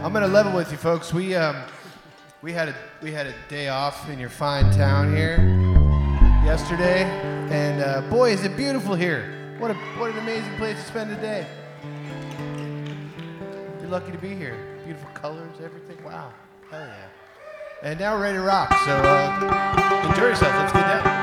I'm gonna level with you folks. We had a day off in your fine town here yesterday, and boy, is it beautiful here. What an amazing place to spend a day. You're lucky to be here. Beautiful colors, everything. Wow, hell yeah. And now we're ready to rock. So enjoy yourself. Let's get down.